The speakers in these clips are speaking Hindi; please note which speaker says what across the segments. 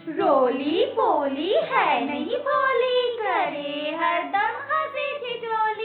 Speaker 1: रोली पोली है नहीं भोली, करे हरदम हंसी ठिठोली।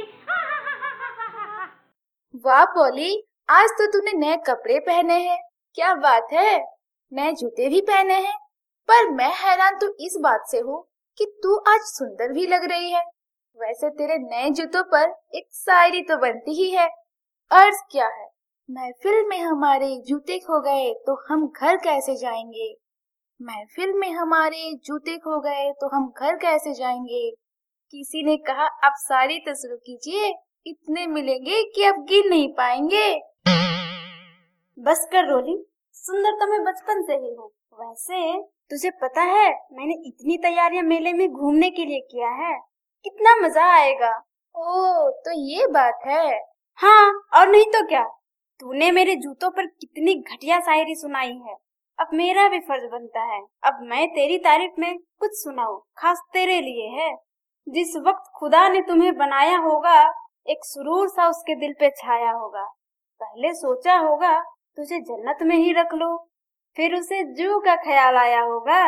Speaker 2: वाह पोली, आज तो तूने नए कपड़े पहने हैं। क्या बात है, नए जूते भी पहने हैं। पर मैं हैरान तो इस बात से हूँ कि तू आज सुंदर भी लग रही है। वैसे तेरे नए जूतों पर एक शायरी तो बनती ही है। अर्ज क्या है, महफिल में हमारे जूते खो गए तो हम घर कैसे जाएंगे। महफिल में हमारे जूते खो गए तो हम घर कैसे जाएंगे। किसी ने कहा अब शायरी तो शुरू कीजिए, इतने मिलेंगे कि अब गिन नहीं पाएंगे।
Speaker 3: बस कर रोली, सुंदर तो मैं बचपन से ही हूँ। वैसे तुझे पता है मैंने इतनी तैयारियां मेले में घूमने के लिए किया है, कितना मजा आएगा।
Speaker 2: ओ तो ये बात है।
Speaker 3: हाँ और नहीं तो क्या, तूने मेरे जूतों पर कितनी घटिया शायरी सुनाई है। अब मेरा भी फर्ज बनता है, अब मैं तेरी तारीफ में कुछ सुनाऊं, खास तेरे लिए है। जिस वक्त खुदा ने तुम्हें बनाया होगा, एक सुरूर सा उसके दिल पे छाया होगा। पहले सोचा होगा तुझे जन्नत में ही रख लो, फिर उसे जू का ख्याल आया होगा।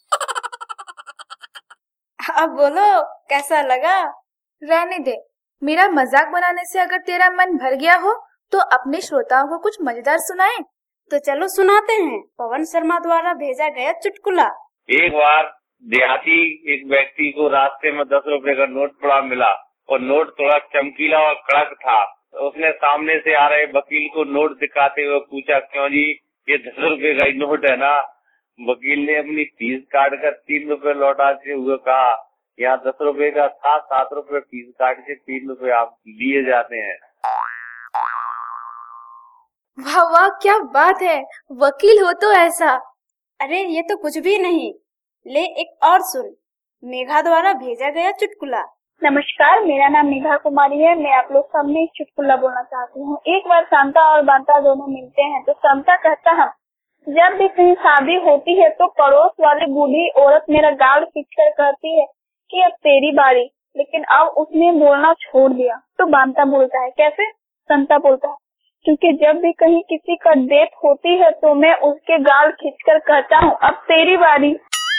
Speaker 3: अब बोलो कैसा लगा।
Speaker 2: रहने दे, मेरा मजाक बनाने से अगर तेरा मन भर गया हो तो अपने श्रोताओं को कुछ मजेदार सुनाएं।
Speaker 3: तो चलो सुनाते हैं, पवन शर्मा द्वारा भेजा गया चुटकुला।
Speaker 4: एक बार देहाती एक व्यक्ति को रास्ते में 10 रुपए का नोट पड़ा मिला और नोट थोड़ा चमकीला और कड़क था। तो उसने सामने से आ रहे वकील को नोट दिखाते हुए पूछा, क्यों जी ये 10 रुपए का ही नोट है ना। वकील ने अपनी फीस काट कर 3 रुपए लौटाते हुए कहा, यहाँ 10 रुपए का था, 7 रुपए फीस काट के 3 रुपए आप दिए जाते हैं।
Speaker 2: वाह वाह, क्या बात है, वकील हो तो ऐसा।
Speaker 3: अरे ये तो कुछ भी नहीं, ले एक और सुन, मेघा द्वारा भेजा गया चुटकुला।
Speaker 5: नमस्कार, मेरा नाम मेघा कुमारी है। मैं आप लोग सामने एक चुटकुला बोलना चाहती हूँ। एक बार शांता और बांता दोनों मिलते हैं तो शांता कहता है, जब भी कहीं शादी होती है तो पड़ोस वाली बूढ़ी औरत मेरा गाल खींचकर कहती है कि अब तेरी बारी, लेकिन अब उसने बोलना छोड़ दिया। तो बांता बोलता है, कैसे? शांता बोलता है, क्योंकि जब भी कहीं किसी का डेथ होती है तो मैं उसके गाल खींचकर कहता हूँ अब तेरी बारी।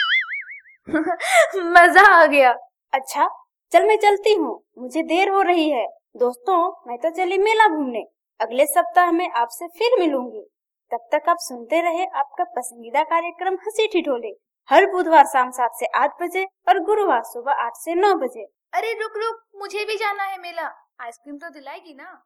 Speaker 2: मजा आ गया।
Speaker 3: अच्छा चल मैं चलती हूँ, मुझे देर हो रही है। दोस्तों मैं तो चली मेला घूमने, अगले सप्ताह में आपसे फिर मिलूंगी। तब तक आप सुनते रहे आपका पसंदीदा कार्यक्रम हंसी ठिठोले, हर बुधवार शाम 7 से 8 बजे और गुरुवार सुबह 8 से 9 बजे।
Speaker 2: अरे रुक रुक, मुझे भी जाना है मेला। आइसक्रीम तो दिलाएगी ना।